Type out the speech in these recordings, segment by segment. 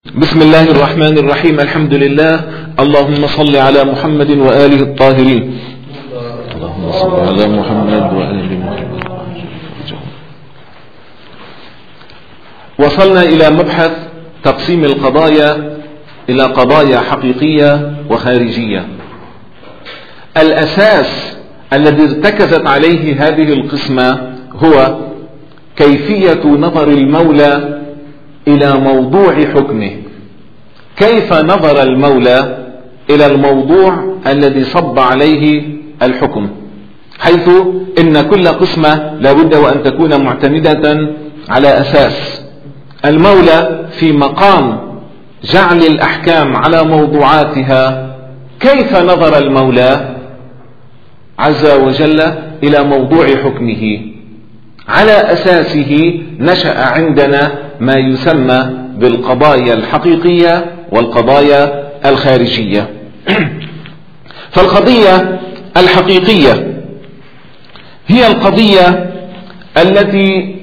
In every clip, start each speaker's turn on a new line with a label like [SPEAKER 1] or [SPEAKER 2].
[SPEAKER 1] بسم الله الرحمن الرحيم. الحمد لله. اللهم صل على محمد وآله الطاهرين. اللهم صل على محمد وآل محمد. وصلنا إلى مبحث تقسيم القضايا إلى قضايا حقيقية وخارجية. الأساس الذي ارتكزت عليه هذه القسمة هو كيفية نظر المولى إلى موضوع حكمه. كيف نظر المولى إلى الموضوع الذي صب عليه الحكم، حيث إن كل قسمة لابد وأن تكون معتمدة على أساس. المولى في مقام جعل الأحكام على موضوعاتها، كيف نظر المولى عز وجل إلى موضوع حكمه؟ على أساسه نشأ عندنا ما يسمى بالقضايا الحقيقية والقضايا الخارجية. فالقضية الحقيقية هي القضية التي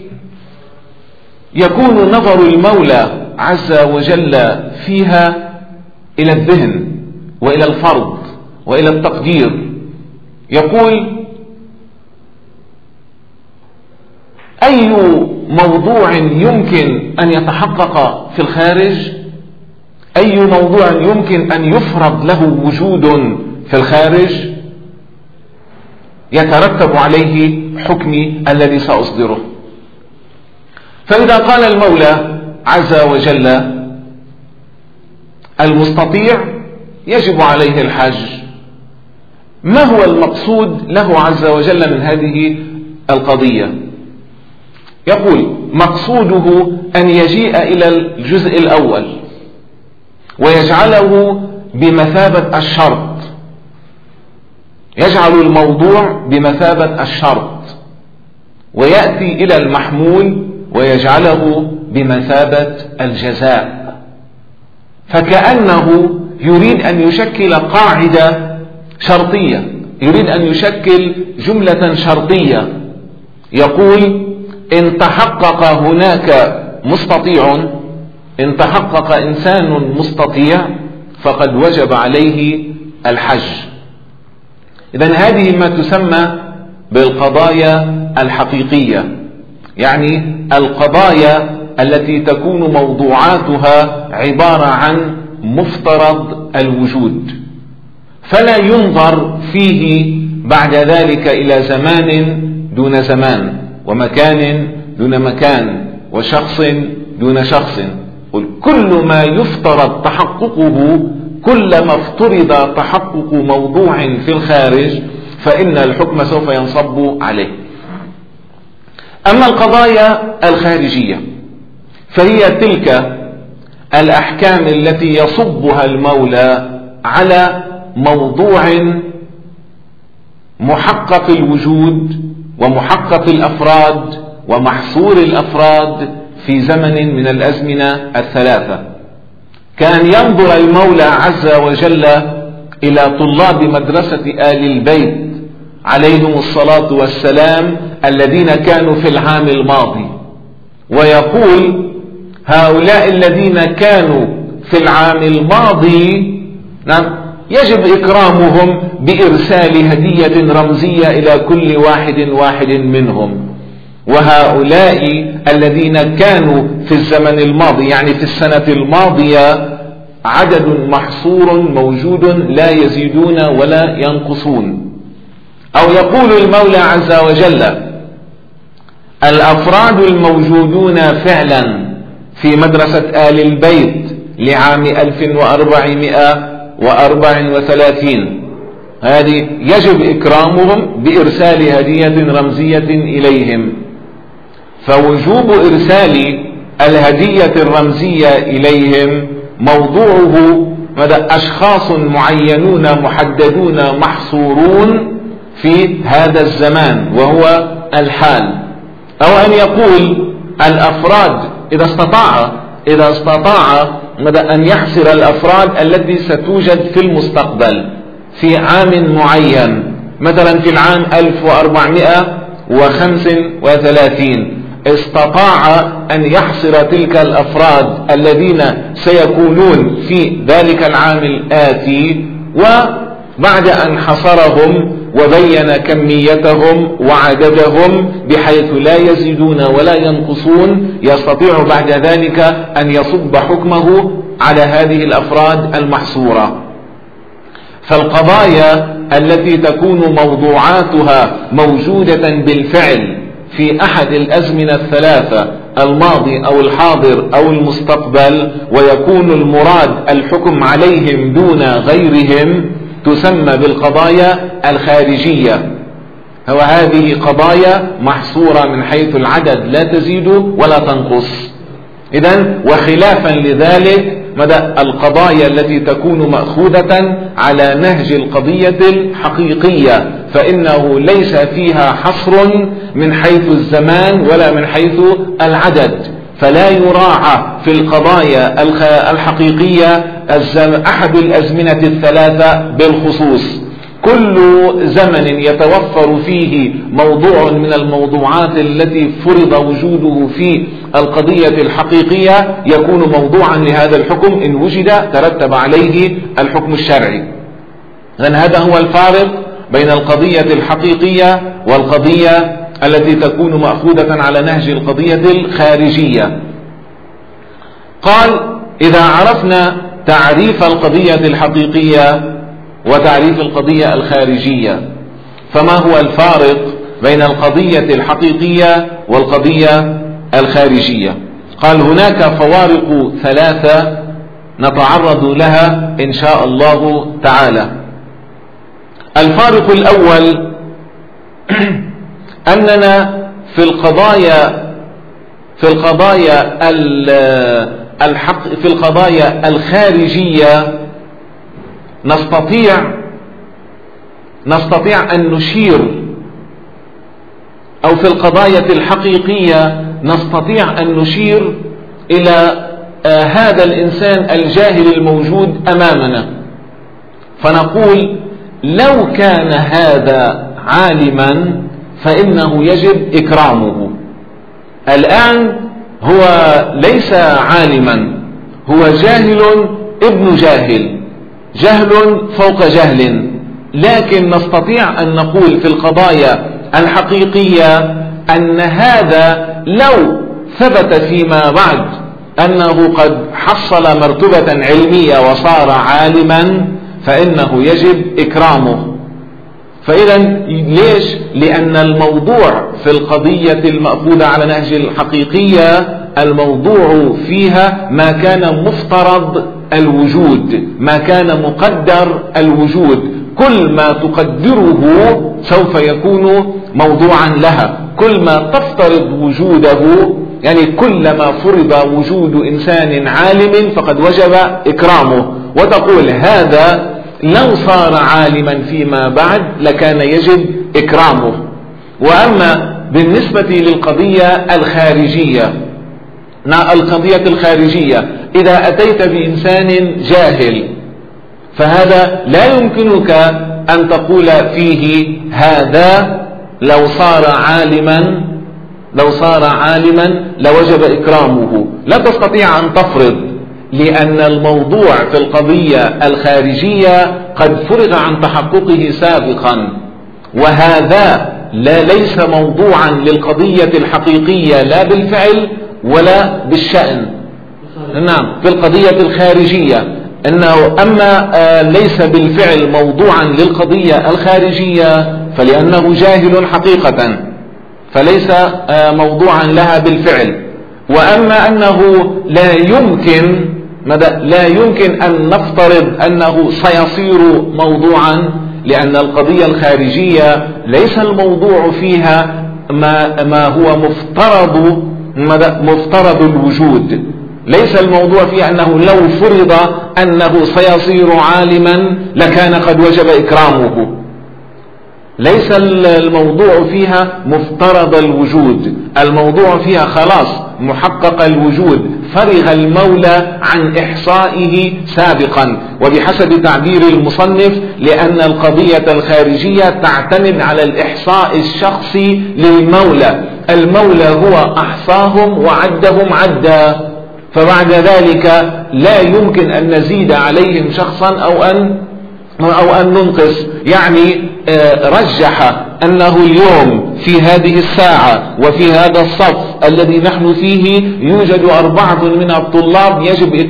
[SPEAKER 1] يكون نظر المولى عز وجل فيها إلى الذهن وإلى الفرض وإلى التقدير. يقول: أي موضوع يمكن أن يتحقق في الخارج؟ أي موضوع يمكن أن يفرض له وجود في الخارج يترتب عليه حكمي الذي سأصدره. فإذا قال المولى عز وجل المستطيع يجب عليه الحج، ما هو المقصود له عز وجل من هذه القضية؟ يقول: مقصوده أن يجيء إلى الجزء الأول ويجعله بمثابة الشرط، يجعل الموضوع بمثابة الشرط، ويأتي إلى المحمول ويجعله بمثابة الجزاء. فكأنه يريد أن يشكل قاعدة شرطية، يريد أن يشكل جملة شرطية. يقول: إن تحقق هناك مستطيع، إن تحقق إنسان مستطيع فقد وجب عليه الحج. إذن هذه ما تسمى بالقضايا الحقيقية، يعني القضايا التي تكون موضوعاتها عبارة عن مفترض الوجود، فلا ينظر فيه بعد ذلك إلى زمان دون زمان، ومكان دون مكان، وشخص دون شخص. كل ما يفترض تحققه، كلما افترض تحقق موضوع في الخارج فإن الحكم سوف ينصب عليه. أما القضايا الخارجية فهي تلك الأحكام التي يصبها المولى على موضوع محقق الوجود ومحقق الأفراد ومحصور الأفراد في زمن من الأزمنة الثلاثة. كان ينظر المولى عز وجل إلى طلاب مدرسة آل البيت عليهم الصلاة والسلام الذين كانوا في العام الماضي، ويقول: هؤلاء الذين كانوا في العام الماضي يجب إكرامهم بإرسال هدية رمزية إلى كل واحد منهم. وهؤلاء الذين كانوا في الزمن الماضي، يعني في السنة الماضية، عدد محصور موجود لا يزيدون ولا ينقصون. أو يقول المولى عز وجل: الأفراد الموجودون فعلا في مدرسة آل البيت لعام 1434 هذه يجب إكرامهم بإرسال هدية رمزية إليهم. فوجوب إرسال الهدية الرمزية إليهم موضوعه أشخاص معينون محددون محصورون في هذا الزمان وهو الحال. أو أن يقول الأفراد إذا استطاع أن يحصر الأفراد التي ستوجد في المستقبل في عام معين، مثلا في العام 1435 استطاع أن يحصر تلك الأفراد الذين سيكونون في ذلك العام الآتي، وبعد أن حصرهم وبين كميتهم وعددهم بحيث لا يزيدون ولا ينقصون، يستطيع بعد ذلك أن يصب حكمه على هذه الأفراد المحصورة. فالقضايا التي تكون موضوعاتها موجودة بالفعل في أحد الأزمنة الثلاثة، الماضي أو الحاضر أو المستقبل، ويكون المراد الحكم عليهم دون غيرهم، تسمى بالقضايا الخارجية. وهذه قضايا محصورة من حيث العدد، لا تزيد ولا تنقص. إذن وخلافا لذلك القضايا التي تكون مأخوذة على نهج القضية الحقيقية فإنه ليس فيها حصر من حيث الزمان ولا من حيث العدد، فلا يراعى في القضايا الحقيقية أحد الأزمنة الثلاثة بالخصوص. كل زمن يتوفر فيه موضوع من الموضوعات التي فرض وجوده في القضية الحقيقية يكون موضوعا لهذا الحكم، إن وجد ترتب عليه الحكم الشرعي. لأن هذا هو الفارق بين القضية الحقيقية والقضية التي تكون مأخوذة على نهج القضية الخارجية. قال: إذا عرفنا تعريف القضية الحقيقية وتعريف القضية الخارجية، فما هو الفارق بين القضية الحقيقية والقضية الخارجية؟ قال: هناك فوارق ثلاثة نتعرض لها إن شاء الله تعالى. الفارق الأول أننا في القضايا الخارجية نستطيع أن نشير، أو في القضايا الحقيقية نستطيع أن نشير إلى هذا الإنسان الجاهل الموجود أمامنا، فنقول: لو كان هذا عالما فإنه يجب إكرامه. الآن هو ليس عالما، هو جاهل ابن جاهل، جهل فوق جهل، لكن نستطيع أن نقول في القضايا الحقيقية أن هذا لو ثبت فيما بعد أنه قد حصل مرتبة علمية وصار عالما فإنه يجب إكرامه. فإذا ليش؟ لأن الموضوع في القضية المأخوذة على نهج الحقيقية الموضوع فيها ما كان مفترض الوجود، ما كان مقدر الوجود، كل ما تقدره سوف يكون موضوعا لها، كل ما تفترض وجوده، يعني كلما فرض وجود إنسان عالم فقد وجب إكرامه، وتقول هذا لو صار عالما فيما بعد لكان يجب إكرامه. وأما بالنسبة للقضية الخارجية، القضية الخارجية إذا أتيت بإنسان جاهل فهذا لا يمكنك أن تقول فيه هذا لو صار عالما لوجب إكرامه، لا تستطيع أن تفرض، لأن الموضوع في القضية الخارجية قد فرغ عن تحققه سابقا، وهذا ليس موضوعا للقضية الحقيقية لا بالفعل ولا بالشأن. نعم، في القضية الخارجية أنه أما ليس بالفعل موضوعا للقضية الخارجية فلأنه جاهل حقيقة فليس موضوعا لها بالفعل، وأما أنه لا يمكن أن نفترض أنه سيصير موضوعا، لأن القضية الخارجية ليس الموضوع فيها ما هو مفترض الوجود، ليس الموضوع فيها أنه لو فرض أنه سيصير عالما لكان قد وجب إكرامه، ليس الموضوع فيها مفترض الوجود، الموضوع فيها خلاص محقق الوجود، فرغ المولى عن إحصائه سابقا. وبحسب تعبير المصنف لأن القضية الخارجية تعتمد على الإحصاء الشخصي للمولى المولى هو أحصاهم وعدهم عدا، فبعد ذلك لا يمكن أن نزيد عليهم شخصا أو أن ننقص. يعني رجح أنه اليوم في هذه الساعة وفي هذا الصف الذي نحن فيه يوجد 4 من الطلاب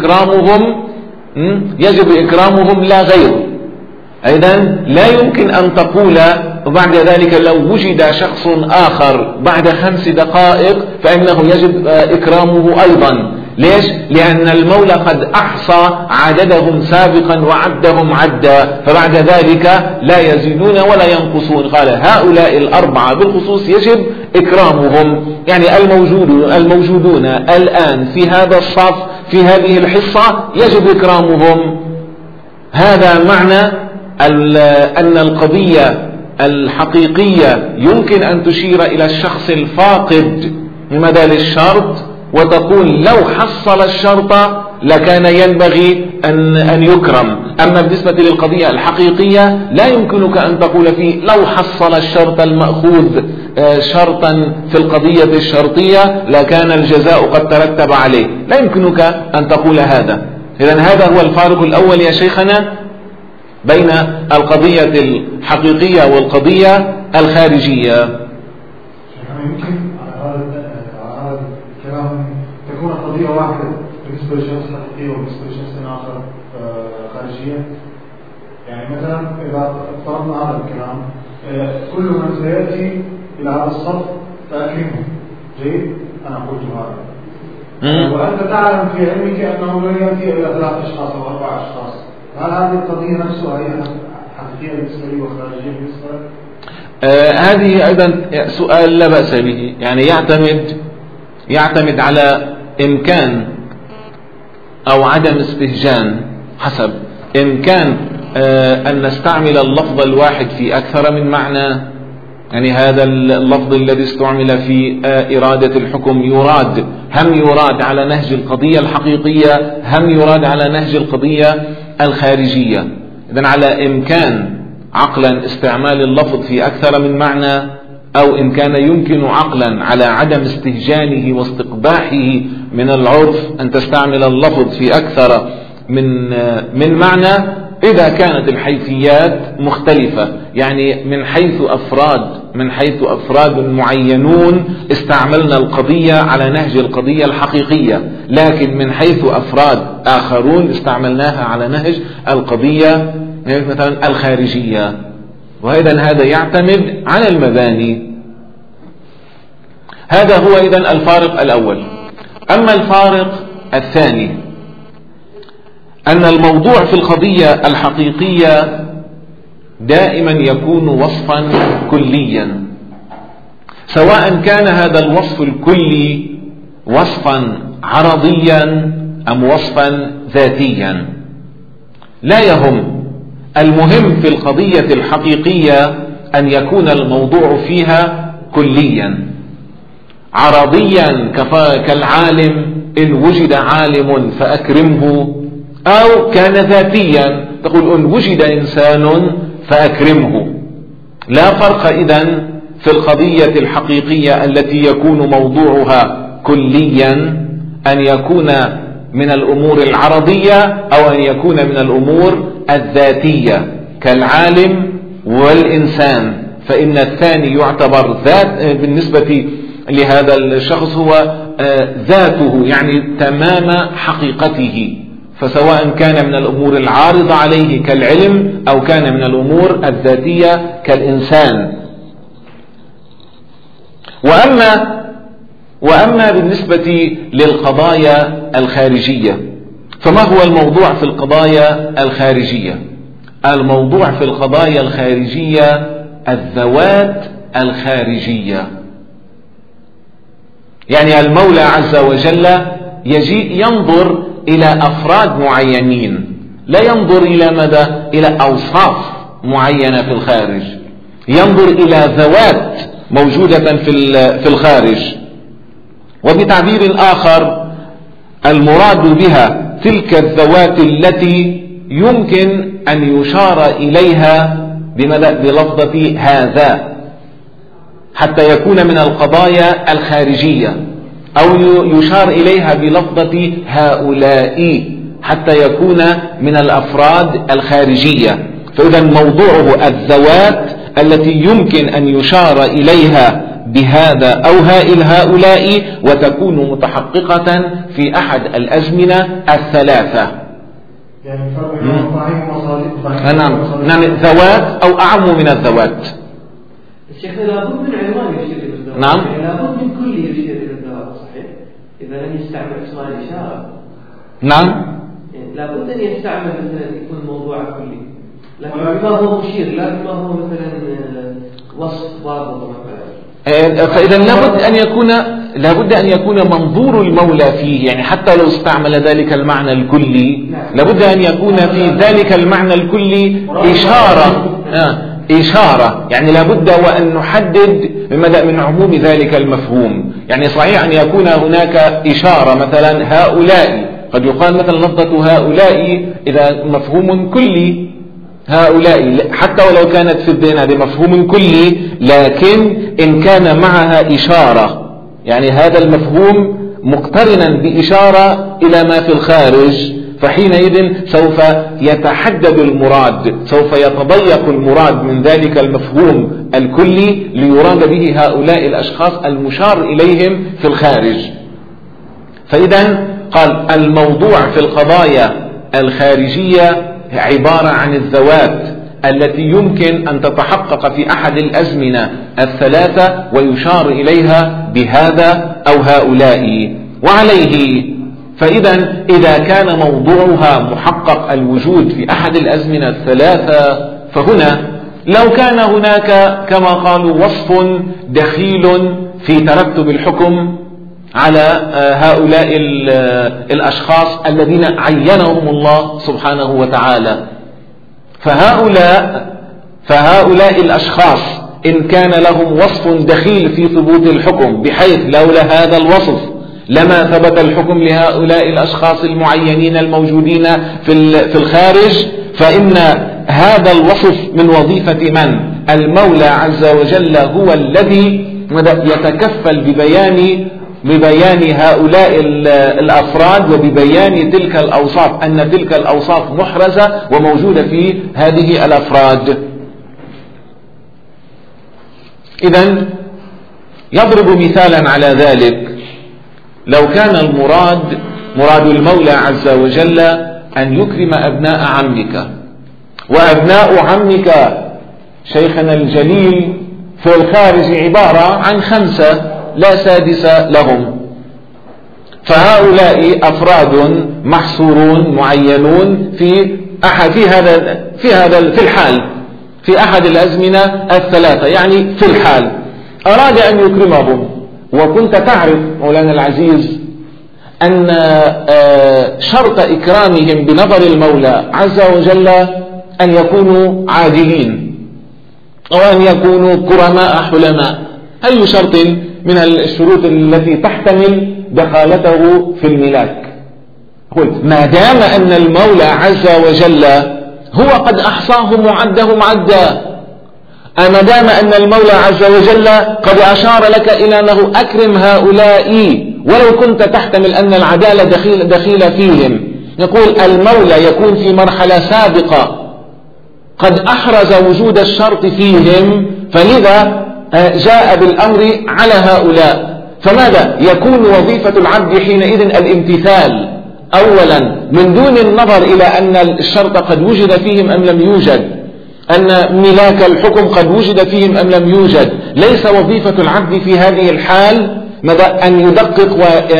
[SPEAKER 1] يجب إكرامهم لا غير. إذن لا يمكن أن تقول بعد ذلك لو وجد شخص آخر بعد 5 دقائق فإنه يجب إكرامه أيضا. ليش؟ لأن المولى قد أحصى عددهم سابقا وعدهم عدا، فبعد ذلك لا يزيدون ولا ينقصون. قال هؤلاء 4 بالخصوص يجب إكرامهم، يعني الموجودون الآن في هذا الصف في هذه الحصة يجب إكرامهم. هذا معنى أن القضية الحقيقية يمكن أن تشير إلى الشخص الفاقد لمدى الشرط وتقول لو حصل الشرط لكان ينبغي أن يكرم. أما بالنسبة للقضية الحقيقية لا يمكنك أن تقول فيه لو حصل الشرط المأخوذ شرطا في القضية الشرطية لكان الجزاء قد ترتب عليه، لا يمكنك أن تقول هذا. إذن هذا هو الفارق الأول يا شيخنا بين القضية الحقيقية والقضية الخارجية.
[SPEAKER 2] يمكن على هذا الكلام تكون قضية واحدة بالنسبة لشخص حقيقي وبالنسبة لشخص آخر خارجية. يعني مثلا إذا افترضنا هذا الكلام كل من سيأتي إلى هذا الصف فأكرمه، جيد، أنا قلت هذا وأنت تعلم في علمك أنه لن يأتي إلى 3 أشخاص أو 4 أشخاص، هل هذه القضية نفسها هي حقيقية بالنسبة لي وخارجية بالنسبة لي؟
[SPEAKER 1] هذه أيضا سؤال لا بأس به، يعني يعتمد على إمكان أو عدم استهجان، حسب إمكان أن نستعمل اللفظ الواحد في أكثر من معنى. يعني هذا اللفظ الذي استعمل في إرادة الحكم هم يراد على نهج القضية الحقيقية هم يراد على نهج القضية الخارجية. إذن على إمكان عقلا استعمال اللفظ في أكثر من معنى، أو إن كان يمكن عقلا على عدم استهجانه واستقباحه من العرف أن تستعمل اللفظ في أكثر من معنى إذا كانت الحيثيات مختلفة. يعني من حيث أفراد معينون استعملنا القضية على نهج القضية الحقيقية، لكن من حيث أفراد آخرون استعملناها على نهج القضية مثلا الخارجية. وإذن هذا يعتمد على المباني. هذا هو إذن الفارق الأول. أما الفارق الثاني أن الموضوع في القضية الحقيقية دائما يكون وصفا كليا، سواء كان هذا الوصف الكلي وصفا عرضيا أم وصفا ذاتيا، لا يهم. المهم في القضية الحقيقية أن يكون الموضوع فيها كليا عرضيا كالعالم إن وجد عالم فأكرمه، أو كان ذاتيا تقول إن وجد إنسان فأكرمه. لا فرق إذن في القضية الحقيقية التي يكون موضوعها كليا أن يكون من الأمور العرضية أو أن يكون من الأمور الذاتية كالعالم والإنسان، فإن الثاني يعتبر ذات بالنسبة لهذا الشخص هو ذاته، يعني تمام حقيقته. فسواء كان من الأمور العارضة عليه كالعلم أو كان من الأمور الذاتية كالإنسان. وأما بالنسبة للقضايا الخارجية فما هو الموضوع في القضايا الخارجية؟ الموضوع في القضايا الخارجية الذوات الخارجية. يعني المولى عز وجل يجي ينظر إلى أفراد معينين، لا ينظر إلى أوصاف معينة في الخارج، ينظر إلى ذوات موجودة في الخارج. وبتعبير آخر المراد بها تلك الذوات التي يمكن أن يشار إليها بلفظة هذا، حتى يكون من القضايا الخارجية، أو يشار إليها بلفظة هؤلاء حتى يكون من الأفراد الخارجية. فإذا موضوعه الذوات التي يمكن أن يشار إليها بهذا أو هؤلاء، وتكون متحققة في أحد الأزمنة الثلاثة.
[SPEAKER 2] يعني فرق بين ضعيف وصالح.
[SPEAKER 1] نعم، ذوات أو أعم من الذوات.
[SPEAKER 3] الشيخ لابد من عنوان يشير إلى الذوات.
[SPEAKER 1] نعم.
[SPEAKER 3] يعني لابد من كل يشير إلى الذوات، صحيح؟ إذا لم يستعمل اسماء الإشارة.
[SPEAKER 1] نعم.
[SPEAKER 3] يعني لابد أن يستعمل مثلا يكون الموضوع كلي، لكن بما هو مشير، لا بما هو مثلا وصف ضابط مثلا.
[SPEAKER 1] فإذا لابد أن يكون منظور المولى فيه، يعني حتى لو استعمل ذلك المعنى الكلي لابد أن يكون في ذلك المعنى الكلي إشارة، يعني لابد وأن نحدد من عموم ذلك المفهوم. يعني صحيح أن يكون هناك إشارة، مثلا هؤلاء، قد يقال مثلا لفظة هؤلاء إذا مفهوم كلي، هؤلاء حتى ولو كانت في الدين هذا مفهوم كلي، لكن إن كان معها إشارة، يعني هذا المفهوم مقترنا بإشارة إلى ما في الخارج، فحينئذ سوف يتحدد المراد، سوف يتضيق المراد من ذلك المفهوم الكلي ليراد به هؤلاء الأشخاص المشار إليهم في الخارج. فإذا قال الموضوع في القضايا الخارجية عبارة عن الذوات التي يمكن أن تتحقق في أحد الأزمنة الثلاثة ويشار إليها بهذا أو هؤلاء. وعليه إذا كان موضوعها محقق الوجود في أحد الأزمنة الثلاثة، فهنا لو كان هناك كما قالوا وصف دخيل في ترتب الحكم على هؤلاء الأشخاص الذين عينهم الله سبحانه وتعالى، فهؤلاء الأشخاص إن كان لهم وصف دخيل في ثبوت الحكم، بحيث لولا هذا الوصف لما ثبت الحكم لهؤلاء الأشخاص المعينين الموجودين في الخارج، فإن هذا الوصف من وظيفة من؟ المولى عز وجل هو الذي يتكفل ببيان هؤلاء الأفراد وببيان تلك الأوصاف، أن تلك الأوصاف محرزة وموجودة في هذه الأفراد. إذن يضرب مثالا على ذلك، لو كان مراد المولى عز وجل أن يكرم أبناء عمك، وأبناء عمك شيخنا الجليل في الخارج عبارة عن 5 لا سادس لهم، فهؤلاء أفراد محصورون معينون في الحال في أحد الأزمنة الثلاثة، يعني في الحال أراد أن يكرمهم. وكنت تعرف مولانا العزيز أن شرط إكرامهم بنظر المولى عز وجل أن يكونوا عادلين، أو أن يكونوا كرماء حلماء، أي شرط من الشروط التي تحتمل دخالته في الملاك. قلت ما دام أن المولى عز وجل هو قد أحصاهم وعدهم عدا، ما دام أن المولى عز وجل قد أشار لك إلى أنه أكرم هؤلاء ولو كنت تحتمل أن العدالة دخيلة فيهم، يقول المولى يكون في مرحلة سابقة قد أحرز وجود الشرط فيهم، فلذا جاء بالأمر على هؤلاء. فماذا يكون وظيفة العبد حينئذ؟ الامتثال أولا، من دون النظر إلى أن الشرط قد وجد فيهم أم لم يوجد، أن ملاك الحكم قد وجد فيهم أم لم يوجد. ليس وظيفة العبد في هذه الحال أن يدقق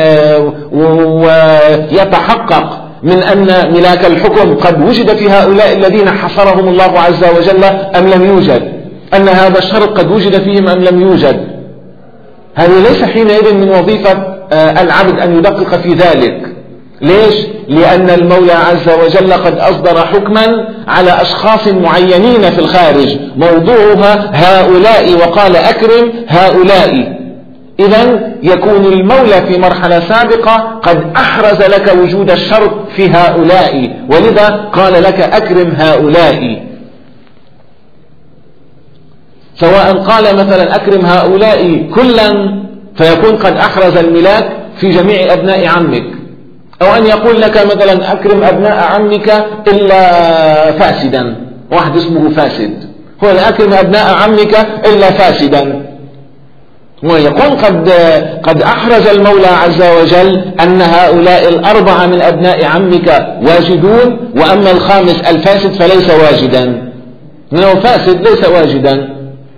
[SPEAKER 1] ويتحقق من أن ملاك الحكم قد وجد في هؤلاء الذين حصرهم الله عز وجل أم لم يوجد، أن هذا الشرط قد وجد فيهم أم لم يوجد. هذه ليس حينئذ من وظيفة العبد أن يدقق في ذلك. ليش؟ لأن المولى عز وجل قد أصدر حكما على أشخاص معينين في الخارج، موضوعها هؤلاء، وقال أكرم هؤلاء. إذن يكون المولى في مرحلة سابقة قد أحرز لك وجود الشرط في هؤلاء، ولذا قال لك أكرم هؤلاء. سواء قال مثلا أكرم هؤلاء كلا فيكون قد أحرز الملاك في جميع أبناء عمك، أو أن يقول لك مثلا أكرم أبناء عمك إلا فاسدا، واحد اسمه فاسد، هو أكرم أبناء عمك إلا فاسدا، ويكون قد أحرز المولى عز وجل أن هؤلاء الأربعة من أبناء عمك واجدون، وأما الخامس الفاسد فليس واجدا، إنه فاسد ليس واجدا.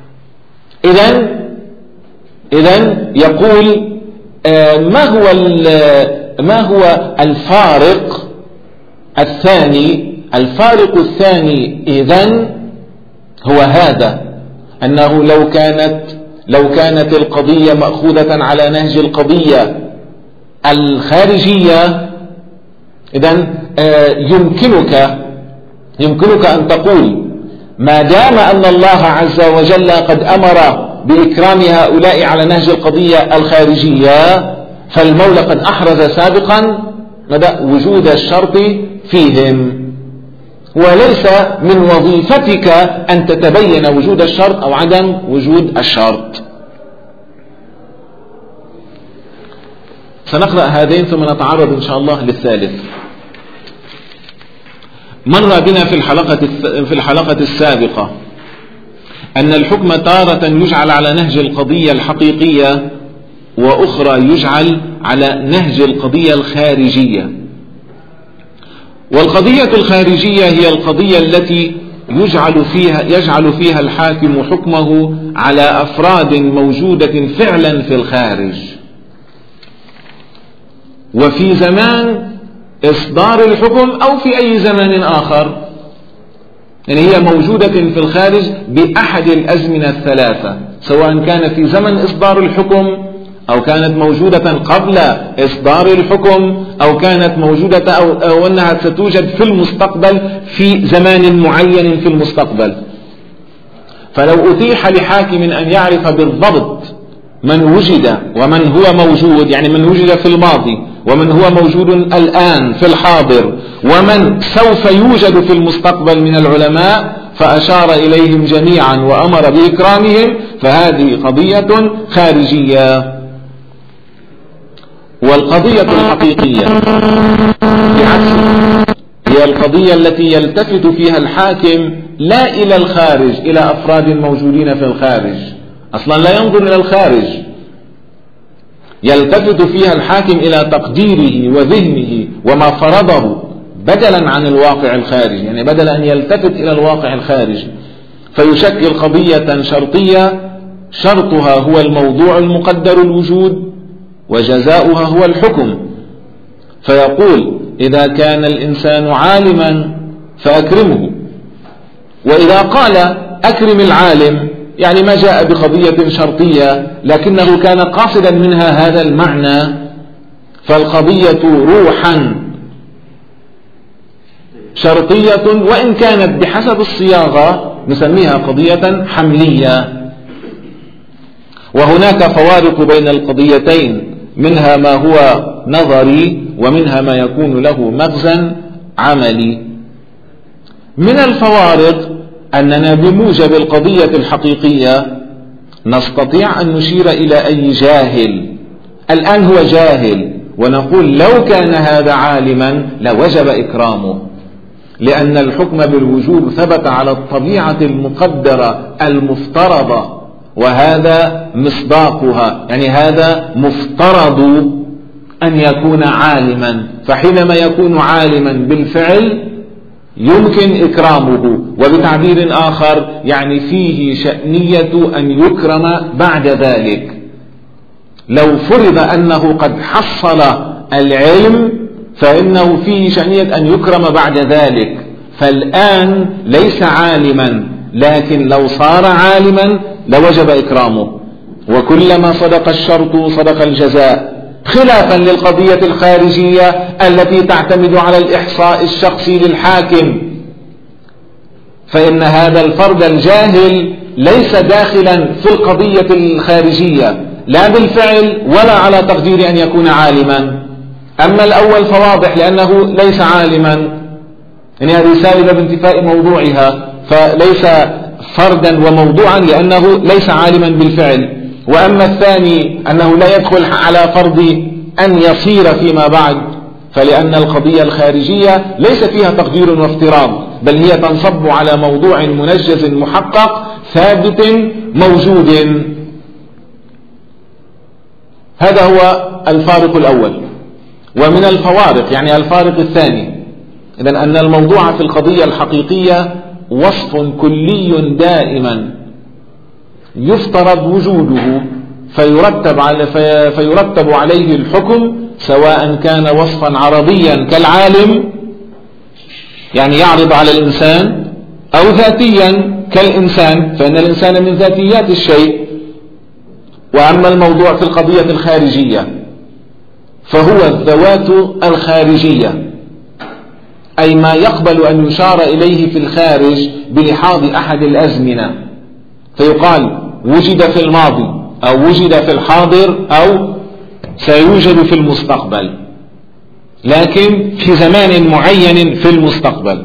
[SPEAKER 1] إذن يقول ما هو الفارق الثاني؟ الفارق الثاني إذن هو هذا، أنه لو كانت القضية مأخوذة على نهج القضية الخارجية، إذن يمكنك أن تقول ما دام أن الله عز وجل قد أمر بإكرام هؤلاء على نهج القضية الخارجية، فالمولى قد أحرز سابقا وجود الشرط فيهم، وليس من وظيفتك أن تتبين وجود الشرط أو عدم وجود الشرط. سنقرأ هذين ثم نتعرض إن شاء الله للثالث. مر بنا في الحلقة السابقة أن الحكم تارة يجعل على نهج القضية الحقيقية، وأخرى يجعل على نهج القضية الخارجية. والقضية الخارجية هي القضية التي يجعل فيها الحاكم حكمه على أفراد موجودة فعلا في الخارج، وفي زمان إصدار الحكم أو في أي زمان آخر، يعني هي موجودة في الخارج بأحد الأزمنة الثلاثة، سواء كان في زمن إصدار الحكم، أو كانت موجودة قبل إصدار الحكم، أو كانت موجودة أو أنها ستوجد في المستقبل في زمان معين في المستقبل. فلو أتيح لحاكم أن يعرف بالضبط من وجد ومن هو موجود، يعني من وجد في الماضي ومن هو موجود الآن في الحاضر ومن سوف يوجد في المستقبل من العلماء، فأشار إليهم جميعا وأمر بإكرامهم، فهذه قضية خارجية. والقضية الحقيقية بعكس هي القضية التي يلتفت فيها الحاكم لا إلى الخارج، إلى أفراد موجودين في الخارج، أصلا لا ينظر إلى الخارج، يلتفت فيها الحاكم إلى تقديره وذهنه وما فرضه بدلا عن الواقع الخارجي، يعني بدل أن يلتفت إلى الواقع الخارجي، فيشكل قضية شرطية شرطها هو الموضوع المقدر الوجود، وجزاؤها هو الحكم. فيقول إذا كان الإنسان عالما فأكرمه، وإذا قال أكرم العالم يعني ما جاء بقضية شرطية لكنه كان قاصدا منها هذا المعنى، فالقضية روحا شرطية، وإن كانت بحسب الصياغة نسميها قضية حملية. وهناك فوارق بين القضيتين، منها ما هو نظري ومنها ما يكون له مغزى عملي. من الفوارق أننا بموجب القضية الحقيقية نستطيع أن نشير إلى أي جاهل الآن هو جاهل ونقول لو كان هذا عالما لوجب إكرامه، لأن الحكم بالوجوب ثبت على الطبيعة المقدرة المفترضة، وهذا مصداقها، يعني هذا مفترض أن يكون عالما، فحينما يكون عالما بالفعل يمكن إكرامه. وبتعبير آخر يعني فيه شأنية أن يكرم بعد ذلك. لو فرض أنه قد حصل العلم فإنه فيه شأنية أن يكرم بعد ذلك، فالآن ليس عالما، لكن لو صار عالما لوجب إكرامه. وكلما صدق الشرط صدق الجزاء، خلافا للقضية الخارجية التي تعتمد على الإحصاء الشخصي للحاكم، فإن هذا الفرد الجاهل ليس داخلا في القضية الخارجية لا بالفعل ولا على تقدير أن يكون عالما. أما الأول فواضح لأنه ليس عالما، يعني هذه سالبة بانتفاء موضوعها، فليس فردا وموضوعا لأنه ليس عالما بالفعل. وأما الثاني أنه لا يدخل على فرض أن يصير فيما بعد، فلأن القضية الخارجية ليس فيها تقدير وافتراض، بل هي تنصب على موضوع منجز محقق ثابت موجود. هذا هو الفارق الأول. ومن الفوارق يعني الفارق الثاني، إذن أن الموضوع في القضية الحقيقية وصف كلي دائما يفترض وجوده فيرتب عليه الحكم، سواء كان وصفا عرضيا كالعالم يعني يعرض على الإنسان، أو ذاتيا كالإنسان فإن الإنسان من ذاتيات الشيء. وأما الموضوع في القضية الخارجية فهو الذوات الخارجية، أي ما يقبل أن يشار إليه في الخارج بلحاظ أحد الأزمنة، فيقال وجد في الماضي أو وجد في الحاضر أو سيوجد في المستقبل، لكن في زمان معين في المستقبل.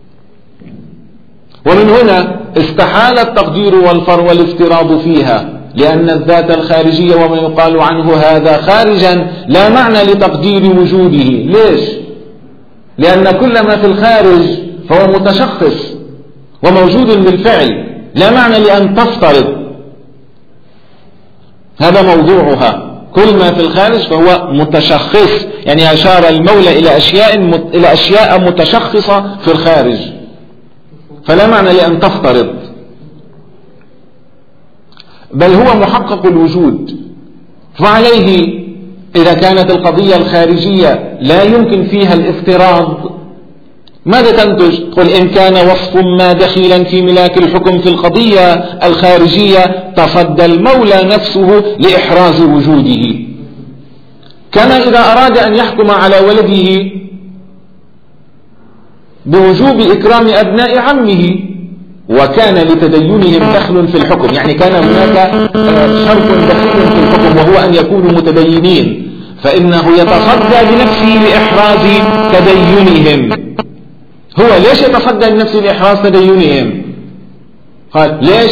[SPEAKER 1] ومن هنا استحال التقدير والافتراض فيها، لأن الذات الخارجية وما يقال عنه هذا خارجا لا معنى لتقدير وجوده. ليش؟ لأن كل ما في الخارج فهو متشخص وموجود بالفعل، لا معنى لأن تفترض. هذا موضوعها، كل ما في الخارج فهو متشخص، يعني أشار المولى إلى أشياء متشخصة في الخارج، فلا معنى لأن تفترض، بل هو محقق الوجود. فعليه إذا كانت القضية الخارجية لا يمكن فيها الافتراض، ماذا تنتج؟ قل إن كان وصف ما دخيلا في ملاك الحكم في القضية الخارجية تصدى المولى نفسه لإحراز وجوده، كما إذا أراد أن يحكم على ولده بوجوب إكرام أبناء عمه وكان لتدينهم دخل في الحكم، يعني كان هناك شرط دخيل في الحكم وهو أن يكونوا متدينين، فإنه يتصدى بنفسه لإحراز تدينهم. هو ليش يتصدى لنفسه لإحراز تدينهم؟ قال ليش؟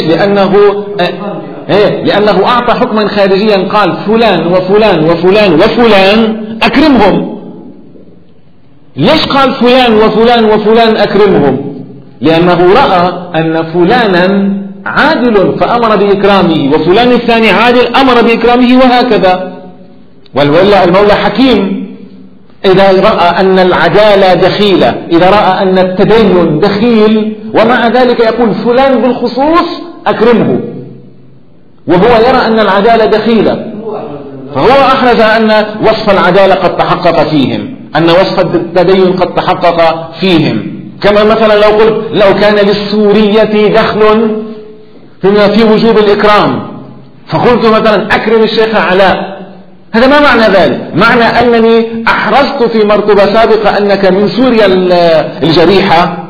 [SPEAKER 1] لأنه أعطى حكما خارجيا، قال فلان وفلان وفلان وفلان أكرمهم. ليش قال فلان وفلان وفلان أكرمهم؟ لأنه رأى أن فلانا عادل فأمر بإكرامه، وفلان الثاني عادل أمر بإكرامه، وهكذا. والمولى حكيم إذا رأى أن العدالة دخيلة، إذا رأى أن التدين دخيل، ومع ذلك يقول فلان بالخصوص أكرمه، وهو يرى أن العدالة دخيلة، فهو أحرز أن وصف العدالة قد تحقق فيهم، أن وصف التدين قد تحقق فيهم. كما مثلا لو كان للسورية دخل في وجوب الإكرام، فقلت مثلا أكرم الشيخ علاء، هذا ما معنى ذلك؟ معنى أنني أحرزت في مرتبة سابقة أنك من سوريا الجريحة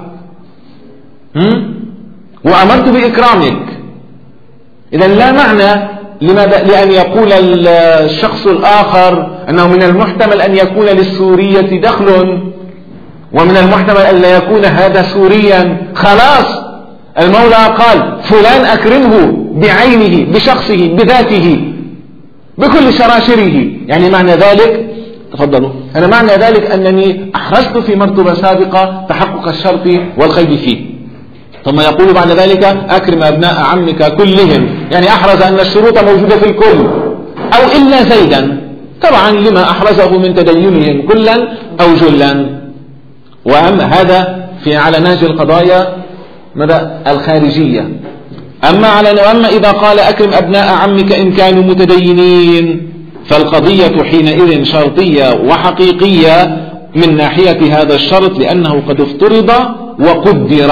[SPEAKER 1] وأمرت بإكرامك. إذن لا معنى لأن يقول الشخص الآخر أنه من المحتمل أن يكون للسورية دخل ومن المحتمل أن لا يكون هذا سوريا. خلاص المولى قال فلان أكرمه بعينه بشخصه بذاته بكل شراشره، يعني معنى ذلك تفضلوا، أنا معنى ذلك أنني أحرزت في مرتبة سابقة تحقق الشرط والقيد فيه. ثم يقول بعد ذلك أكرم أبناء عمك كلهم، يعني أحرز أن الشروط موجودة في الكل أو إلا زيدا، طبعا لما أحرزه من تدينهم كلا أو جلا. وأما هذا على نهج القضايا الخارجية. أما إذا قال أكرم أبناء عمك إن كانوا متدينين، فالقضية حينئذ شرطية وحقيقية من ناحية هذا الشرط، لأنه قد افترض وقدر.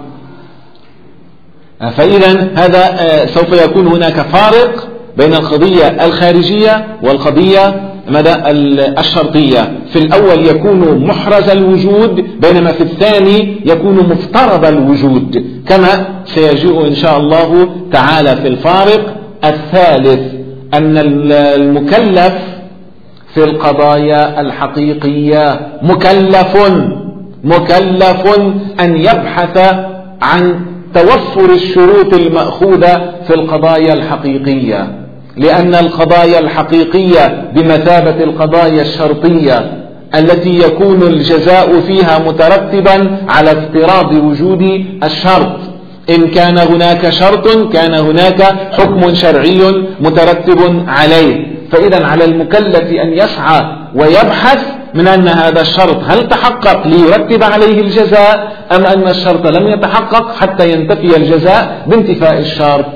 [SPEAKER 1] فإذا هذا سوف يكون هناك فارق بين القضية الخارجية والقضية الشرطية. في الأول يكون محرز الوجود، بينما في الثاني يكون مفترض الوجود، كما سيجيء إن شاء الله تعالى في الفارق الثالث، أن المكلف في القضايا الحقيقية مكلف أن يبحث عن توفر الشروط المأخوذة في القضايا الحقيقية، لأن القضايا الحقيقية بمثابة القضايا الشرطية التي يكون الجزاء فيها مترتبا على افتراض وجود الشرط. إن كان هناك شرط كان هناك حكم شرعي مترتب عليه. فإذا على المكلف أن يسعى ويبحث من أن هذا الشرط هل تحقق ليرتب عليه الجزاء أم أن الشرط لم يتحقق حتى ينتفي الجزاء بانتفاء الشرط.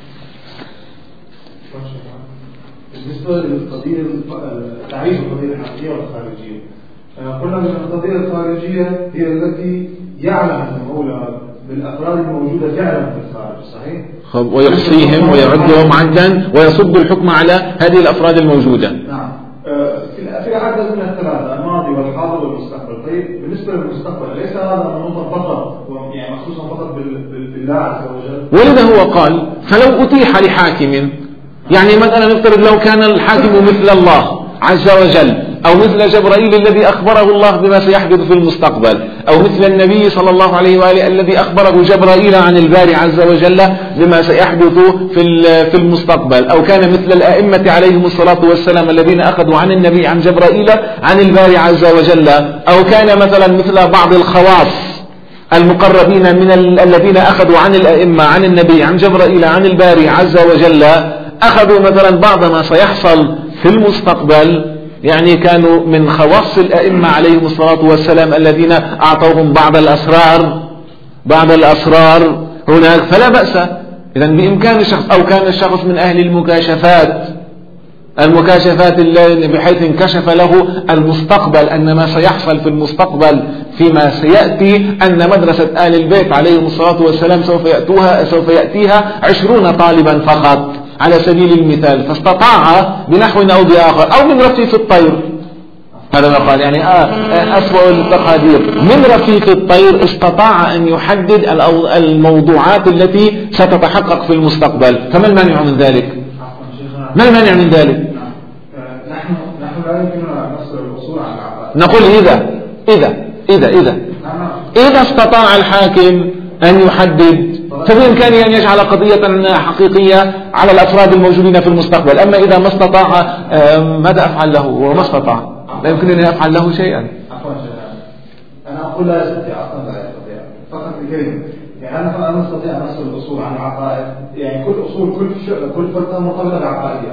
[SPEAKER 2] بالنسبة للقضية تعريف القضية الحقيقية والخارجية، قلنا أن القضية الخارجية هي التي يعلم المولى بالأفراد الموجودة فعلا في الخارج، صحيح؟
[SPEAKER 1] ويحصيهم ويعدهم عدا ويصب الحكم على هذه الأفراد الموجودة.
[SPEAKER 2] نعم. في عدد من الثلاثة، الماضي والحاضر والمستقبل. طيب بالنسبة للمستقبل ليس هذا منوطا فقط يعني مخصوصا فقط بالله عز وجل؟
[SPEAKER 1] ولذا هو قال فلو أتيح لحاكم، يعني مثلا نفترض لو كان الحاكم مثل الله عز وجل أو مثل جبرائيل الذي أخبره الله بما سيحدث في المستقبل، أو مثل النبي صلى الله عليه وآله الذي أخبره جبرائيل عن الباري عز وجل بما سيحدث في المستقبل، أو كان مثل الأئمة عليهم الصلاة والسلام الذين أخذوا عن النبي عن جبرائيل عن الباري عز وجل، أو كان مثلا مثل بعض الخواص المقربين من الذين أخذوا عن الأئمة عن النبي عن جبرائيل عن الباري عز وجل، أخذوا مثلا بعض ما سيحصل في المستقبل، يعني كانوا من خواص الأئمة عليهم الصلاة والسلام الذين أعطوهم بعض الأسرار هناك، فلا بأس. إذن بإمكان الشخص، أو كان الشخص من أهل المكاشفات بحيث انكشف له المستقبل أن ما سيحصل في المستقبل فيما سيأتي أن مدرسة آل البيت عليهم الصلاة والسلام سوف يأتيها 20 طالبا فقط على سبيل المثال، فاستطاع بنحو أو بآخر أو من رفيق الطير، هذا ما قال يعني أسوأ التقادير، من رفيق الطير استطاع أن يحدد الموضوعات التي ستتحقق في المستقبل. فما المانع من ذلك؟ ما المانع من ذلك؟
[SPEAKER 2] نحن لا يمكننا أن نصل الوصول على العقائد.
[SPEAKER 1] نقول إذا استطاع الحاكم أن يحدد فبإمكانه أن يجعل قضية حقيقية على الأفراد الموجودين في المستقبل. أما إذا ما استطاع ماذا أفعل له؟ وما استطاع لا يمكن أن أفعل له شيئا.
[SPEAKER 2] أنا أقول لا يستطيع أصلا، لا يستطيع فقط بكلمة، يعني أنا لا نستطيع أن نصل الأصول عن العقائد، يعني كل أصول كل فرقة مرتبطة بعقائدها.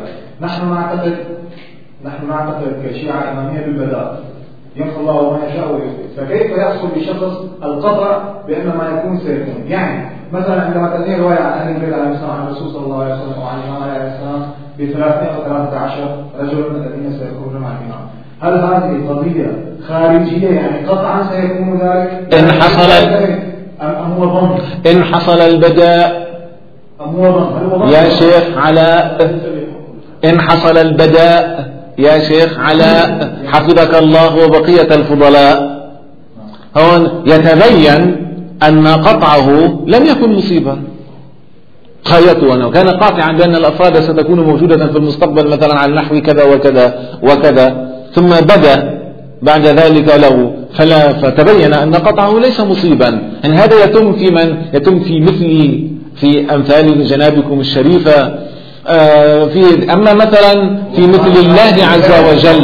[SPEAKER 2] نحن نعتقد كشيعة إمامية بالبداء يمحو الله ما يشاء ويثبت، فكيف يحصل بشخص القطع بأن ما يكون سيكون؟ يعني مثلا عندما تأتي رواية عن أهل البيت عليه السلام عن الرسول صلى الله عليه وسلم وعن الإمام عليه السلام ب313 رجل من الذين سيكونون مع الإمام، هل هذه قضية خارجية يعني قطعا سيكون ذلك؟ أم هو ظن؟
[SPEAKER 1] إن حصل البداء
[SPEAKER 2] أم هو ظن؟
[SPEAKER 1] يا شيخ على إن حصل البداء يا شيخ على حفظك الله وبقية الفضلاء، هون يتبين أن قطعه لم يكن مصيبا غايته، أنه كان قاطعا بأن الأفراد ستكون موجودة في المستقبل مثلا على نحو كذا وكذا وكذا، ثم بدا بعد ذلك له فتبين أن قطعه ليس مصيبا. يعني هذا يتم في مثل في أمثال جنابكم الشريفة، أما مثلا في مثل الله عز وجل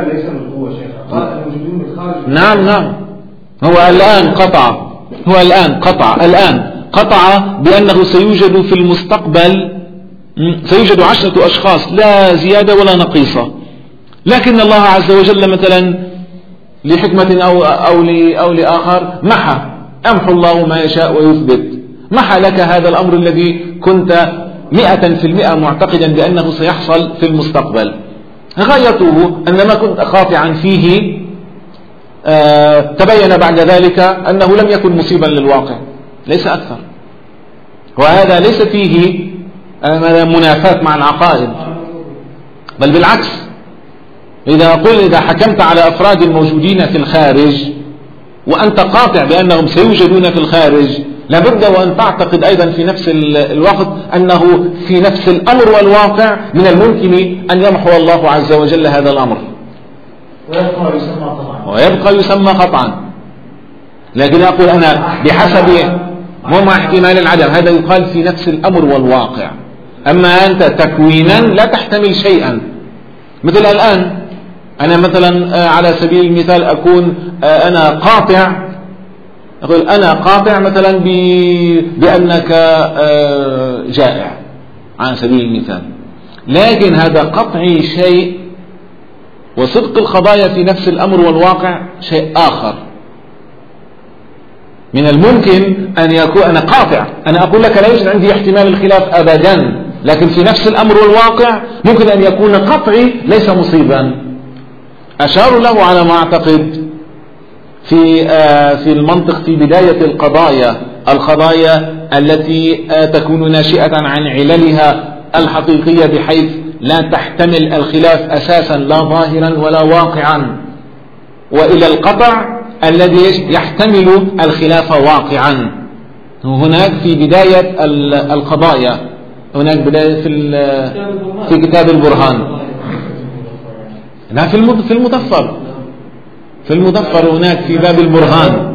[SPEAKER 1] نعم هو الآن قطع بأنه سيوجد في المستقبل سيوجد 10 أشخاص لا زيادة ولا نقيصة، لكن الله عز وجل مثلا لحكمة أو لآخر أمحو الله ما يشاء ويثبت، محى لك هذا الأمر الذي كنت 100% معتقدا بأنه سيحصل في المستقبل. غايته أن ما كنت قاطعا فيه تبين بعد ذلك أنه لم يكن مصيبا للواقع، ليس أكثر. وهذا ليس فيه منافاة مع العقائد، بل بالعكس. إذا حكمت على أفراد موجودين في الخارج وأنت قاطع بأنهم سيوجدون في الخارج، لابد وأن تعتقد أيضا في نفس الوقت أنه في نفس الأمر والواقع من الممكن أن يمحو الله عز وجل هذا الأمر ويبقى يسمى قطعا. لكن أقول أنا بحسب مو مع احتمال العدم، هذا يقال في نفس الأمر والواقع. أما أنت تكوينا لا تحتمل شيئا، مثل الآن أنا مثلا على سبيل المثال أكون أنا قاطع، أقول أنا قاطع مثلا بأنك جائع على سبيل المثال، لكن هذا قطعي شيء وصدق القضايا في نفس الأمر والواقع شيء آخر. من الممكن أن يكون أنا قاطع، أنا أقول لك لا يوجد عندي احتمال الخلاف أبدا، لكن في نفس الأمر والواقع ممكن أن يكون قطعي ليس مصيبا. أشاروا له على ما أعتقد في المنطق في بداية القضايا التي تكون ناشئة عن عللها الحقيقية بحيث لا تحتمل الخلاف أساسا لا ظاهرا ولا واقعا، وإلى القطع الذي يحتمل الخلاف واقعا. هناك في بداية القضايا، هناك بداية في كتاب البرهان، لا في المظفر هناك في باب البرهان.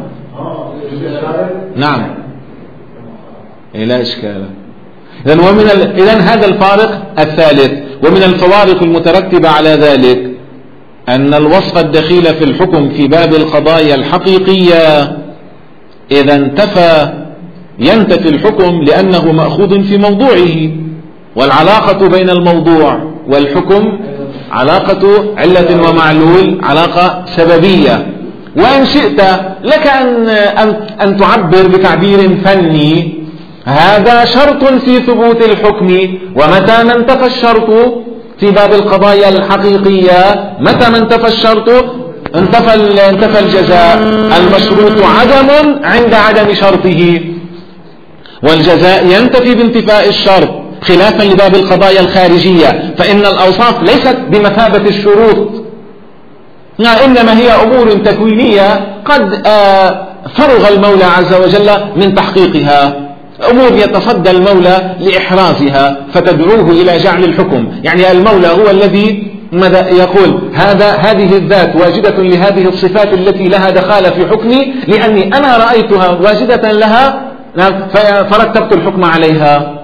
[SPEAKER 1] نعم لا إشكال. إذن هذا الفارق الثالث. ومن الفوارق المترتبة على ذلك أن الوصف الدخيل في الحكم في باب القضايا الحقيقية إذا ينتفي الحكم لأنه مأخوذ في موضوعه، والعلاقة بين الموضوع والحكم علاقة علة ومعلول، علاقة سببية. وإن شئت لك أن تعبر بتعبير فني هذا شرط في ثبوت الحكم، ومتى ما انتفى الشرط في باب القضايا الحقيقية، متى ما انتفى الشرط انتفى الجزاء. المشروط عدم عند عدم شرطه، والجزاء ينتفي بانتفاء الشرط، خلافا لباب القضايا الخارجية فإن الأوصاف ليست بمثابة الشروط، إنما هي أمور تكوينية قد فرغ المولى عز وجل من تحقيقها، أمور يتصدى المولى لإحرازها فتدعوه إلى جعل الحكم. يعني المولى هو الذي يقول هذه الذات واجدة لهذه الصفات التي لها دخالة في حكمي لأني أنا رأيتها واجدة لها فرتبت الحكم عليها.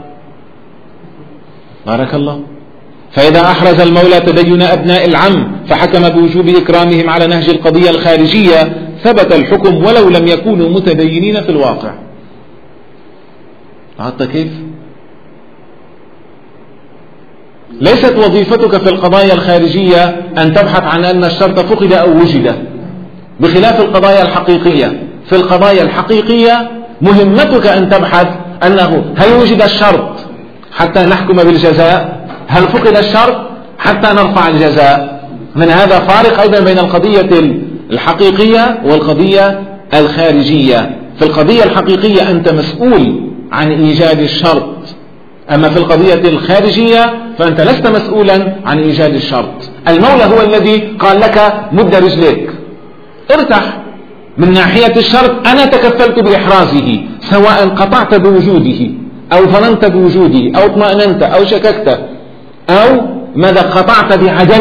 [SPEAKER 1] بارك الله. فإذا أحرز المولى تدين أبناء العم فحكم بوجوب إكرامهم على نهج القضية الخارجية ثبت الحكم ولو لم يكونوا متدينين في الواقع. عرفت كيف؟ ليست وظيفتك في القضايا الخارجية أن تبحث عن أن الشرط فقد أو وجد، بخلاف القضايا الحقيقية. في القضايا الحقيقية مهمتك أن تبحث أنه هل وجد الشرط حتى نحكم بالجزاء، هل فقد الشرط حتى نرفع الجزاء. من هذا فارق أيضا بين القضية الحقيقية والقضية الخارجية. في القضية الحقيقية أنت مسؤول عن إيجاد الشرط، أما في القضية الخارجية فأنت لست مسؤولا عن إيجاد الشرط. المولى هو الذي قال لك مد رجليك ارتاح، من ناحية الشرط أنا تكفلت بإحرازه، سواء قطعت بوجوده أو ظننت بوجوده أو اطمأننت أو شككت أو ماذا قطعت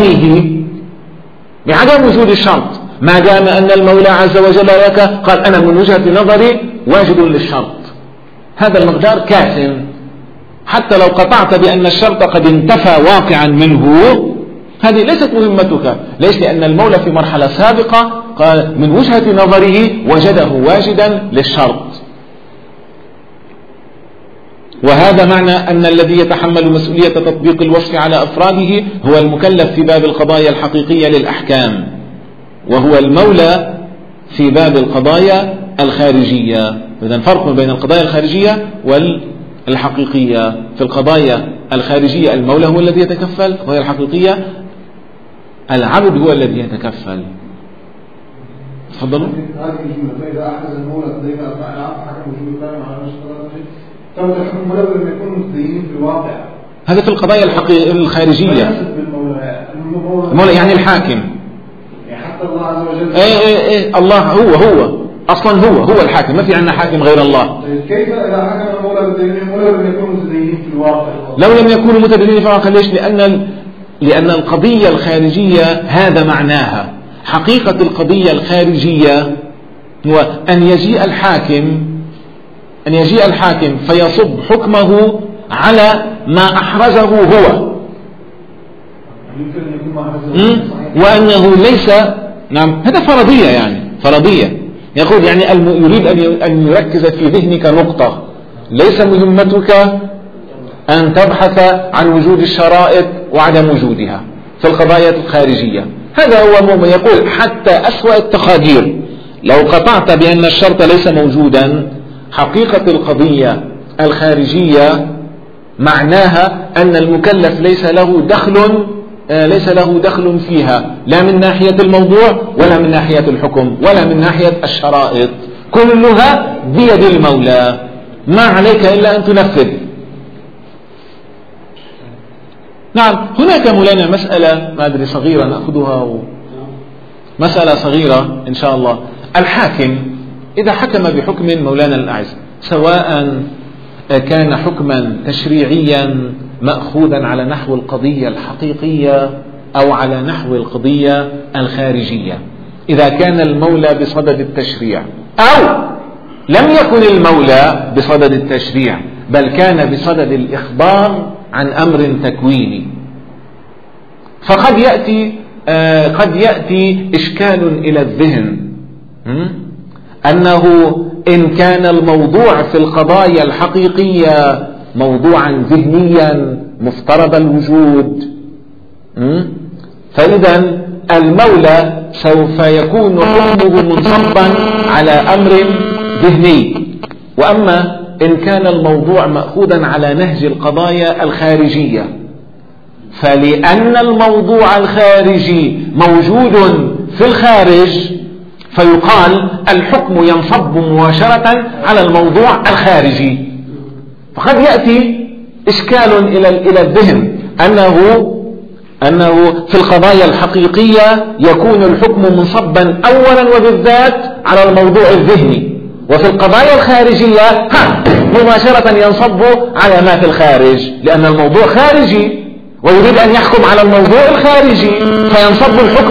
[SPEAKER 1] بعدم وجود الشرط، ما دام أن المولى عز وجل لك قال أنا من وجهة نظري واجد للشرط، هذا المقدار كاف. حتى لو قطعت بأن الشرط قد انتفى واقعا منه هذه ليست مهمتك. ليش؟ لأن المولى في مرحلة سابقة قال من وجهة نظره وجده واجدا للشرط. وهذا معنى أن الذي يتحمل مسؤولية تطبيق الوصف على أفراده هو المكلف في باب القضايا الحقيقية للأحكام، وهو المولى في باب القضايا الخارجية. إذن فرق بين القضايا الخارجية والحقيقية. في القضايا الخارجية المولى هو الذي يتكفل، القضايا الحقيقية العبد هو الذي يتكفل. تفضلوا.
[SPEAKER 2] هذه الجملة فإذا أحدث المولى تدين أبناء العبد حكم وجوب الكلام على نشر تم الحكم ولو لم يكونوا متدينين في الواقع.
[SPEAKER 1] هذا في القضايا الخارجية. المولى يعني الحاكم.
[SPEAKER 2] يعني حتى الله عز وجل.
[SPEAKER 1] إيه الله هو أصلا هو الحاكم، ما في عندنا حاكم غير الله.
[SPEAKER 2] كيف إذا حكم المولى بالدين ولو لم يكونوا متدينين في الواقع؟
[SPEAKER 1] لو لم يكونوا متدينين في الواقع ليش؟ لأن القضية الخارجية هذا معناها. حقيقة القضية الخارجية هو أن يجيء الحاكم أن يجيء الحاكم فيصب حكمه على ما أحرزه هو، وأنه ليس، نعم هذا فرضية، يعني فرضية. يقول يعني يريد أن يركز في ذهنك نقطة، ليس مهمتك أن تبحث عن وجود الشرائط وعدم وجودها في القضايا الخارجية. هذا هو المهم. يقول حتى أسوأ التقادير لو قطعت بأن الشرط ليس موجودا، حقيقة القضية الخارجية معناها أن المكلف ليس له دخل فيها، لا من ناحية الموضوع ولا من ناحية الحكم ولا من ناحية الشرائط، كلها بيد المولى، ما عليك إلا أن تنفذ. نعم هناك مولانا مسألة ما أدري صغيرة نأخذها، مسألة صغيرة إن شاء الله. الحاكم إذا حكم بحكم مولانا الأعز، سواء كان حكما تشريعيا مأخوذا على نحو القضية الحقيقية أو على نحو القضية الخارجية، إذا كان المولى بصدد التشريع أو لم يكن المولى بصدد التشريع بل كان بصدد الإخبار عن أمر تكويني، فقد يأتي إشكال إلى الذهن أنه إن كان الموضوع في القضايا الحقيقية موضوعا ذهنيا مفترض الوجود، فإذا المولى سوف يكون حكمه منصبا على أمر ذهني. وأما إن كان الموضوع مأخوذا على نهج القضايا الخارجية، فلأن الموضوع الخارجي موجود في الخارج فيقال الحكم ينصب مباشرة على الموضوع الخارجي. فقد يأتي إشكال إلى الذهن أنه في القضايا الحقيقية يكون الحكم منصبا أولا وبالذات على الموضوع الذهني، وفي القضايا الخارجية مباشرة ينصب على ما في الخارج، لأن الموضوع خارجي ويريد أن يحكم على الموضوع الخارجي فينصب الحكم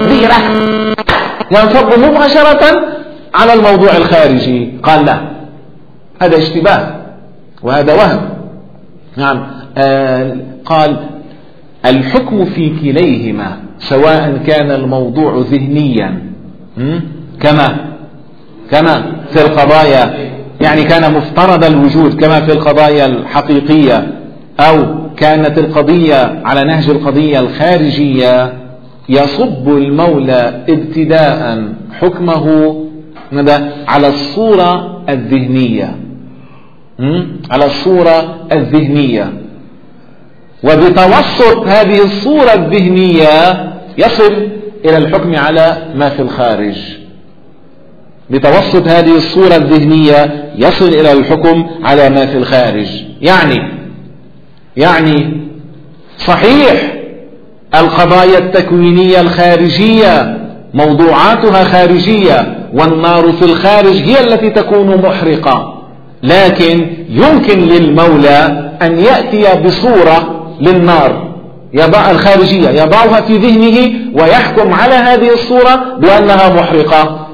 [SPEAKER 1] ينصب مباشرة على الموضوع الخارجي. قال لا، هذا اشتباه وهذا وهم. نعم قال الحكم في كليهما سواء كان الموضوع ذهنيا كما في القضايا، يعني كان مفترض الوجود كما في القضايا الحقيقية، أو كانت القضية على نهج القضية الخارجية، يصب المولى ابتداء حكمه على الصورة الذهنية، على الصورة الذهنية، وبتوسط هذه الصورة الذهنية يصل إلى الحكم على ما في الخارج. بتوسط هذه الصورة الذهنية يصل إلى الحكم على ما في الخارج. يعني صحيح القضايا التكوينية الخارجية موضوعاتها خارجية، والنار في الخارج هي التي تكون محرقة، لكن يمكن للمولى أن يأتي بصورة للنار الخارجية يضعها في ذهنه ويحكم على هذه الصورة بأنها محرقة.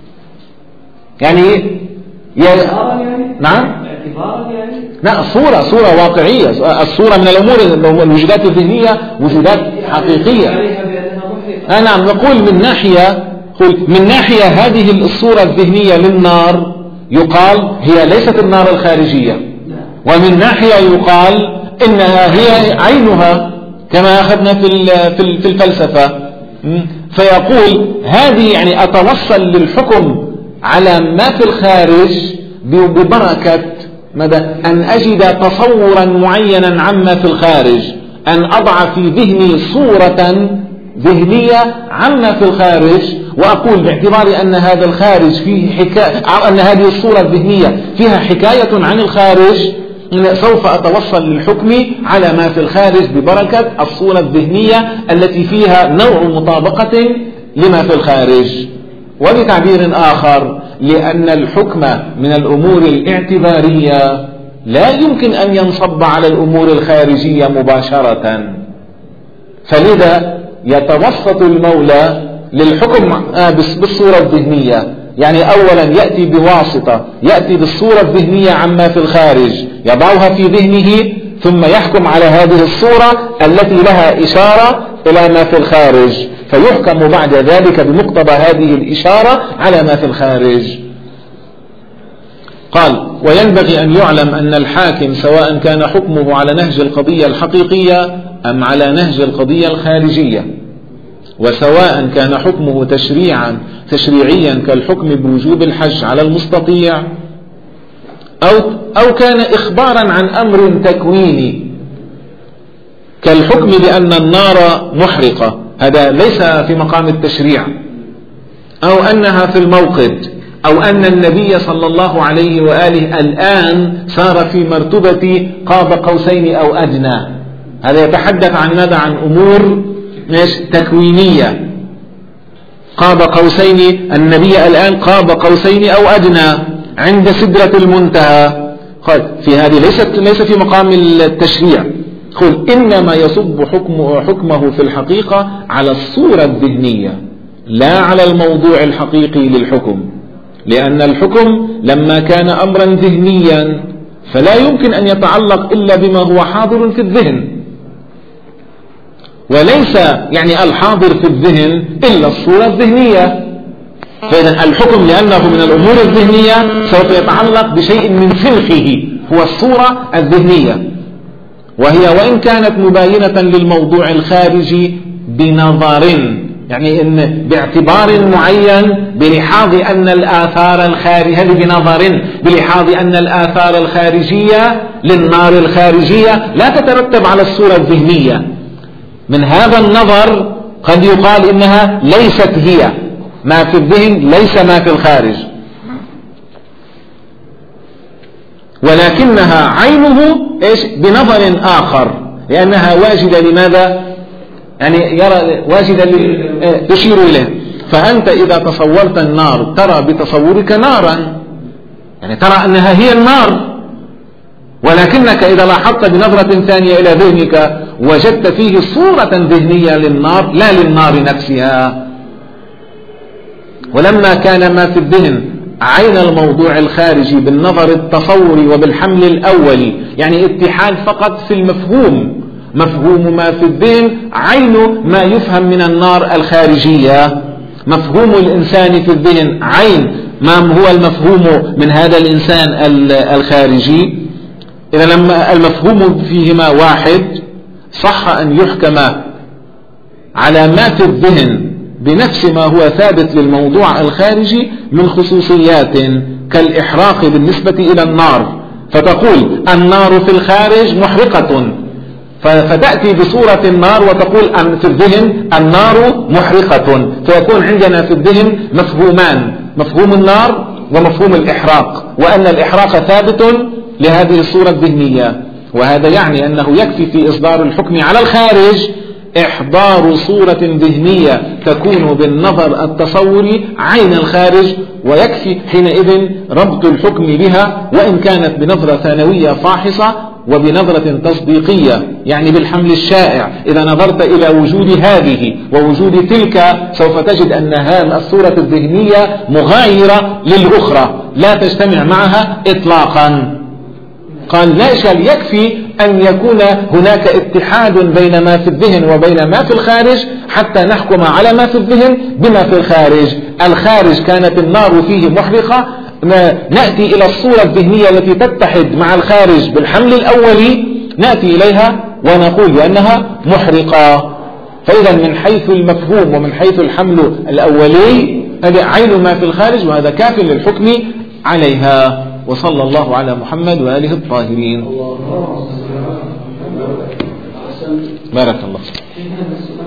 [SPEAKER 1] نعم لا، صورة واقعية. الصورة من الأمور الوجودات الذهنية وجودات حقيقية. نعم نقول من ناحية هذه الصورة الذهنية للنار يقال هي ليست النار الخارجية، ومن ناحية يقال إنها هي عينها كما أخذنا في الفلسفة. فيقول هذه يعني أتوصل للحكم على ما في الخارج ببركة أن أجد تصورا معينا عما في الخارج، أن أضع في ذهني صورة ذهنية عما في الخارج، وأقول باعتبار أن هذا الخارج فيه أن هذه الصورة الذهنية فيها حكاية عن الخارج، سوف أتوصل للحكم على ما في الخارج ببركة الصورة الذهنية التي فيها نوع مطابقة لما في الخارج. وبتعبير آخر، لأن الحكم من الأمور الاعتبارية لا يمكن أن ينصب على الأمور الخارجية مباشرة، فلذا يتوسط المولى للحكم بالصورة الذهنية، يعني أولا يأتي بواسطة، يأتي بالصورة الذهنية عما في الخارج، يضعها في ذهنه ثم يحكم على هذه الصورة التي لها إشارة إلى ما في الخارج، فيحكم بعد ذلك بمقتضى هذه الإشارة على ما في الخارج. قال: وينبغي أن يعلم أن الحاكم سواء كان حكمه على نهج القضية الحقيقية أم على نهج القضية الخارجية، وسواء كان حكمه تشريعيا كالحكم بوجوب الحج على المستطيع أو كان إخبارا عن أمر تكويني كالحكم بأن النار محرقة، هذا ليس في مقام التشريع، أو أنها في الموقد، أو أن النبي صلى الله عليه وآله الآن صار في مرتبة قاب قوسين أو أدنى، هذا يتحدث عن ماذا؟ عن أمور تكوينية. قاب قوسين، النبي الآن قاب قوسين أو أدنى عند سدرة المنتهى. قال في هذه ليس في مقام التشريع، قل إنما يصب حكمه في الحقيقة على الصورة الذهنية لا على الموضوع الحقيقي للحكم، لأن الحكم لما كان أمرا ذهنيا فلا يمكن أن يتعلق إلا بما هو حاضر في الذهن، وليس يعني الحاضر في الذهن إلا الصورة الذهنية. فإذا الحكم لأنه من الأمور الذهنية سوف يتعلق بشيء من سلخه هو الصورة الذهنية، وهي وإن كانت مباينة للموضوع الخارجي بنظر، يعني إن باعتبار معين بلحاظ أن الآثار الخارجية، هذه بنظر بلحاظ أن الآثار الخارجية للنار الخارجية لا تترتب على الصورة الذهنية. من هذا النظر قد يقال إنها ليست هي ما في الذهن، ليس ما في الخارج، ولكنها عينه بنظر آخر، لأنها واجدة. لماذا؟ يعني واجدة تشير إليه. فأنت إذا تصورت النار ترى بتصورك نارا، يعني ترى أنها هي النار، ولكنك إذا لاحظت بنظرة ثانية إلى ذهنك وجدت فيه صورة ذهنية للنار لا للنار نفسها. ولما كان ما في الذهن عين الموضوع الخارجي بالنظر التصوري وبالحمل الأولي، يعني اتحاد فقط في المفهوم، مفهوم ما في الذهن عين ما يفهم من النار الخارجية، مفهوم الإنسان في الذهن عين ما هو المفهوم من هذا الإنسان الخارجي. إذا لما المفهوم فيهما واحد صح أن يحكم على ما في الذهن بنفس ما هو ثابت للموضوع الخارجي من خصوصيات كالإحراق بالنسبة إلى النار، فتقول النار في الخارج محرقة، فتأتي بصورة النار وتقول في الذهن النار محرقة، فيكون عندنا في الذهن مفهومان، مفهوم النار ومفهوم الإحراق، وأن الإحراق ثابت لهذه الصورة الذهنية. وهذا يعني أنه يكفي في إصدار الحكم على الخارج إحضار صورة ذهنية تكون بالنظر التصوري عين الخارج، ويكفي حينئذ ربط الحكم بها وإن كانت بنظرة ثانوية فاحصة وبنظرة تصديقية، يعني بالحمل الشائع. إذا نظرت إلى وجود هذه ووجود تلك سوف تجد أن هذه الصورة الذهنية مغايرة للأخرى لا تجتمع معها إطلاقا. قال لا إشكال، يكفي أن يكون هناك اتحاد بين ما في الذهن وبين ما في الخارج حتى نحكم على ما في الذهن بما في الخارج. الخارج كانت النار فيه محرقة، نأتي إلى الصورة الذهنية التي تتحد مع الخارج بالحمل الأولي، نأتي إليها ونقول بأنها محرقة. فإذا من حيث المفهوم ومن حيث الحمل الأولي هذا عين ما في الخارج، وهذا كاف للحكم عليها. وصلى الله على محمد وآله الطاهرين. بارك الله.